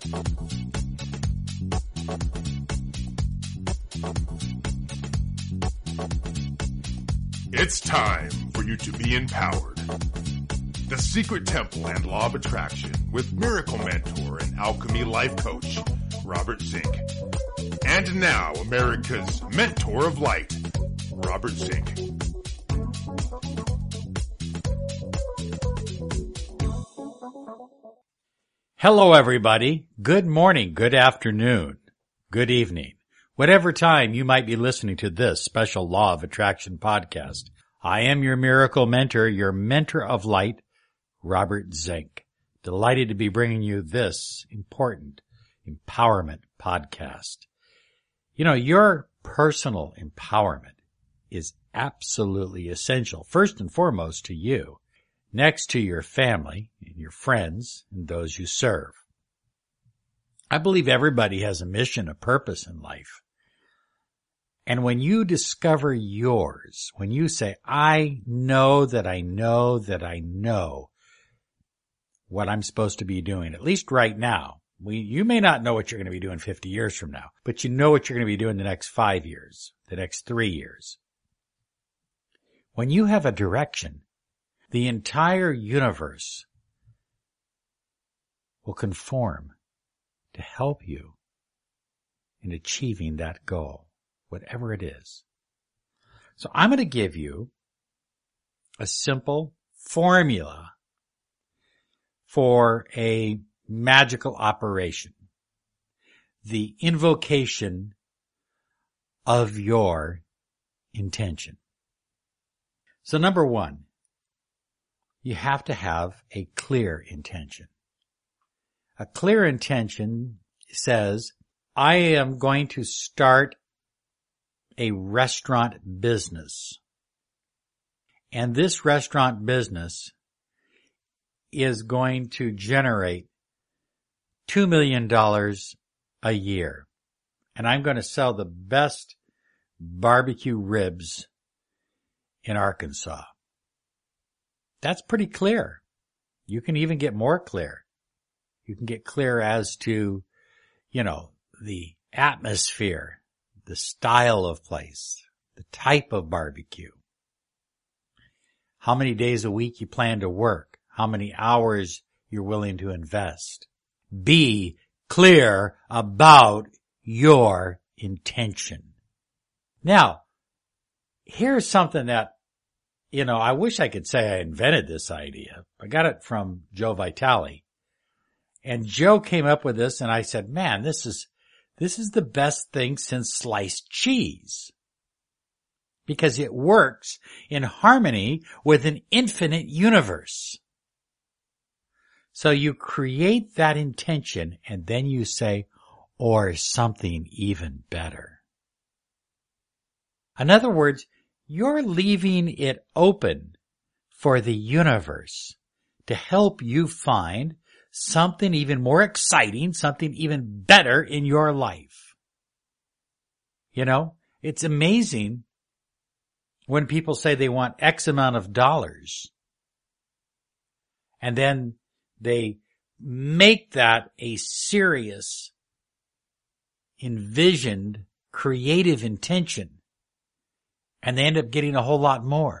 It's time for you to be empowered. The Secret Temple and Law of Attraction with Miracle Mentor and Alchemy Life Coach, Robert Zink. And now, America's Mentor of Light, Robert Zink. Hello, everybody. Good morning, good afternoon, good evening. Whatever time you might be listening to this special Law of Attraction podcast, I am your miracle mentor, your mentor of light, Robert Zink. Delighted to be bringing you this important empowerment podcast. You know, your personal empowerment is absolutely essential, first and foremost to you, next to your family and your friends and those you serve. I believe everybody has a mission, a purpose in life. And when you discover yours, when you say, I know that I know that I know what I'm supposed to be doing, at least right now, you may not know what you're going to be doing 50 years from now, but you know what you're going to be doing the next 5 years, the next 3 years. When you have a direction, the entire universe will conform to help you in achieving that goal, whatever it is. So I'm going to give you a simple formula for a magical operation, the invocation of your intention. So number one, you have to have a clear intention. A clear intention says, I am going to start a restaurant business. And this restaurant business is going to generate $2 million a year. And I'm going to sell the best barbecue ribs in Arkansas. That's pretty clear. You can even get more clear. You can get clear as to, the atmosphere, the style of place, the type of barbecue, how many days a week you plan to work, how many hours you're willing to invest. Be clear about your intention. Now, here's something that, I wish I could say I invented this idea. I got it from Joe Vitale. And Joe came up with this, and I said, man, this is the best thing since sliced cheese. Because it works in harmony with an infinite universe. So you create that intention, and then you say, or something even better. In other words, you're leaving it open for the universe to help you find something even more exciting, something even better in your life. It's amazing when people say they want X amount of dollars, and then they make that a serious, envisioned, creative intention, and they end up getting a whole lot more.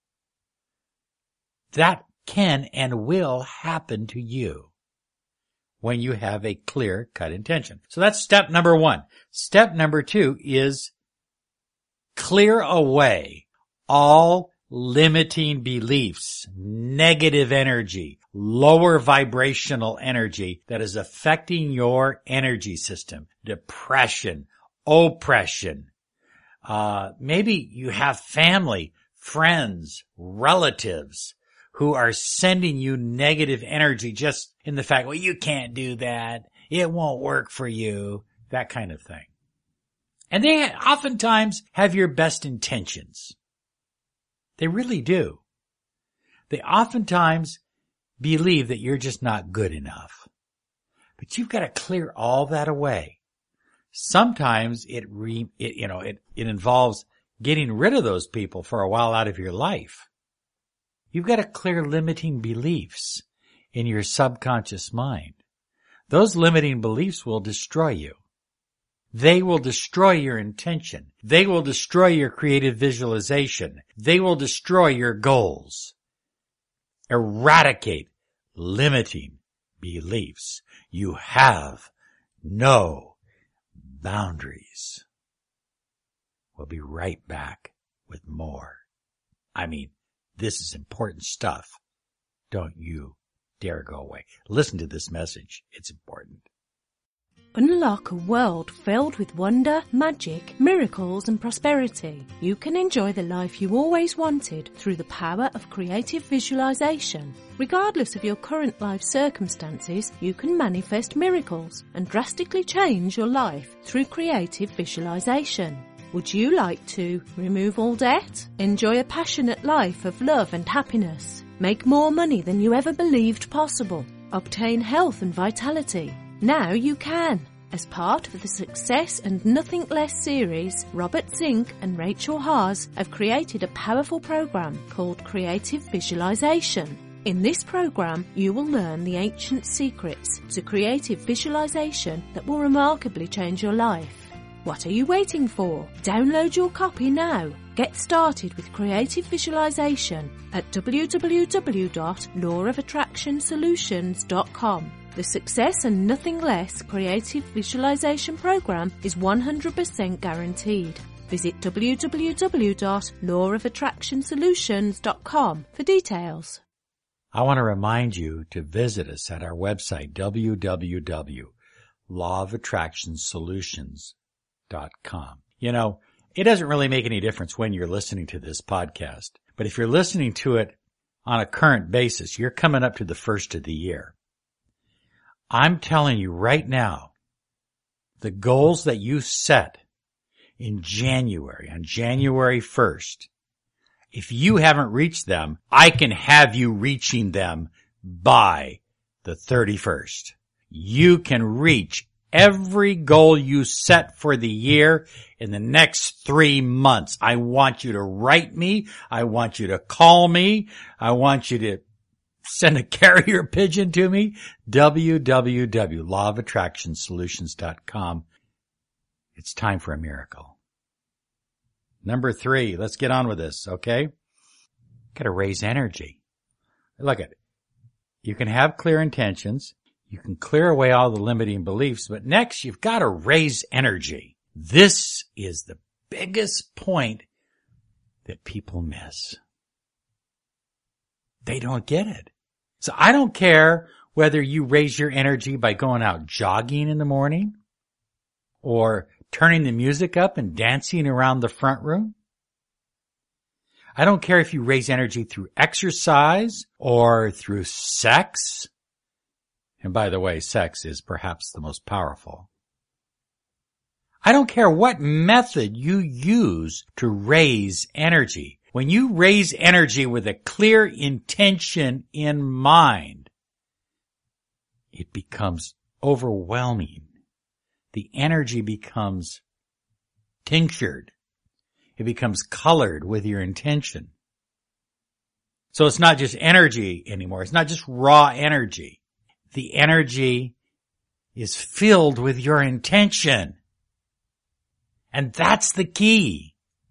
That can and will happen to you when you have a clear-cut intention. So that's step number one. Step number two is clear away all limiting beliefs, negative energy, lower vibrational energy that is affecting your energy system, depression, oppression. Maybe you have family, friends, relatives who are sending you negative energy just in the fact, well, you can't do that. It won't work for you. That kind of thing. And they oftentimes have your best intentions. They really do. They oftentimes believe that you're just not good enough. But you've got to clear all that away. Sometimes it involves getting rid of those people for a while out of your life. You've got to clear limiting beliefs in your subconscious mind. those limiting beliefs will destroy you. They will destroy your intention. They will destroy your creative visualization. They will destroy your goals. Eradicate limiting beliefs. You have no boundaries. We'll be right back with more. This is important stuff. Don't you dare go away. Listen to this message. It's important. Unlock a world filled with wonder, magic, miracles and prosperity. You can enjoy the life you always wanted through the power of creative visualization. Regardless of your current life circumstances, you can manifest miracles and drastically change your life through creative visualization. Would you like to remove all debt? Enjoy a passionate life of love and happiness? Make more money than you ever believed possible? Obtain health and vitality? Now you can. As part of the Success and Nothing Less series, Robert Zink and Rachel Haas have created a powerful program called Creative Visualization. In this program, you will learn the ancient secrets to creative visualization that will remarkably change your life. What are you waiting for? Download your copy now. Get started with creative visualization at www.lawofattractionsolutions.com. The Success and Nothing Less creative visualization program is 100% guaranteed. Visit www.lawofattractionsolutions.com for details. I want to remind you to visit us at our website, www.lawofattractionsolutions.com. It doesn't really make any difference when you're listening to this podcast, but if you're listening to it on a current basis, you're coming up to the first of the year. I'm telling you right now, the goals that you set in January, on January 1st, if you haven't reached them, I can have you reaching them by the 31st. You can reach every goal you set for the year in the next 3 months. I want you to write me. I want you to call me. I want you to send a carrier pigeon to me. www.lawofattractionsolutions.com. It's time for a miracle. Number 3, let's get on with this, okay? Got to raise energy. Look at it. You can have clear intentions. You can clear away all the limiting beliefs, but next you've got to raise energy. This is the biggest point that people miss. They don't get it. So I don't care whether you raise your energy by going out jogging in the morning or turning the music up and dancing around the front room. I don't care if you raise energy through exercise or through sex. And by the way, sex is perhaps the most powerful. I don't care what method you use to raise energy. When you raise energy with a clear intention in mind, it becomes overwhelming. The energy becomes tinctured. It becomes colored with your intention. So it's not just energy anymore. It's not just raw energy. The energy is filled with your intention. And that's the key.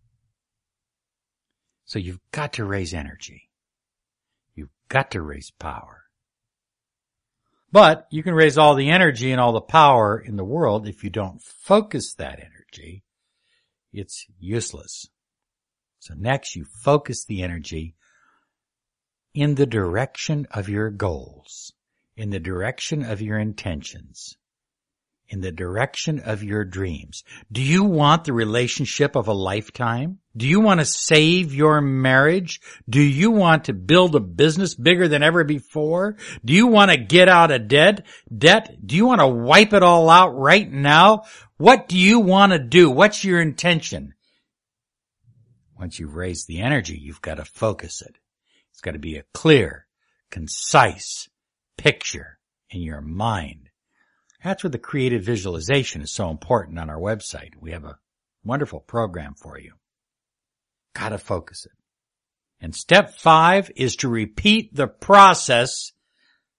So you've got to raise energy. You've got to raise power. But you can raise all the energy and all the power in the world. If you don't focus that energy, it's useless. So next you focus the energy in the direction of your goals, in the direction of your intentions, in the direction of your dreams. Do you want the relationship of a lifetime? Do you want to save your marriage? Do you want to build a business bigger than ever before? Do you want to get out of debt? Do you want to wipe it all out right now? What do you want to do? What's your intention? Once you've raised the energy, you've got to focus it. It's got to be a clear, concise picture in your mind. That's where the creative visualization is so important on our website. We have a wonderful program for you. Gotta focus it. And step 5 is to repeat the process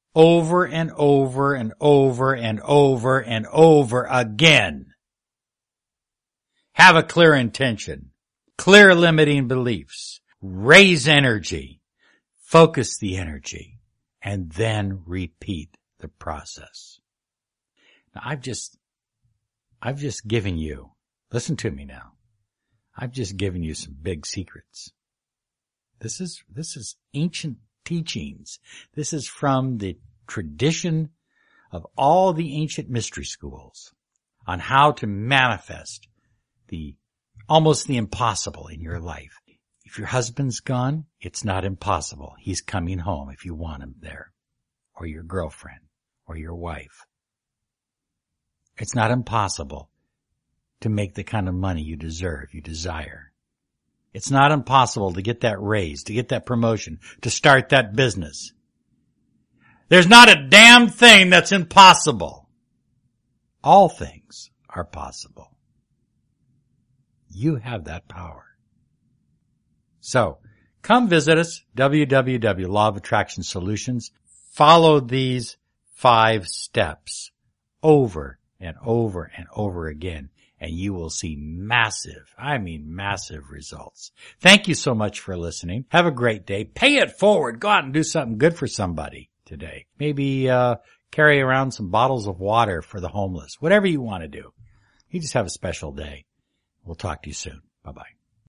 over and over and over and over and over again. Have a clear intention, clear limiting beliefs, raise energy, focus the energy, and then repeat the process. Now, I've just given you, listen to me now. I've just given you some big secrets. This is ancient teachings. This is from the tradition of all the ancient mystery schools on how to manifest almost the impossible in your life. If your husband's gone, it's not impossible. He's coming home if you want him there, or your girlfriend, or your wife. It's not impossible to make the kind of money you deserve, you desire. It's not impossible to get that raise, to get that promotion, to start that business. There's not a damn thing that's impossible. All things are possible. You have that power. So, come visit us, www.Law of Attraction Solutions. Follow these 5 steps over and over and over again, and you will see massive results. Thank you so much for listening. Have a great day. Pay it forward. Go out and do something good for somebody today. Maybe carry around some bottles of water for the homeless. Whatever you want to do. You just have a special day. We'll talk to you soon. Bye-bye.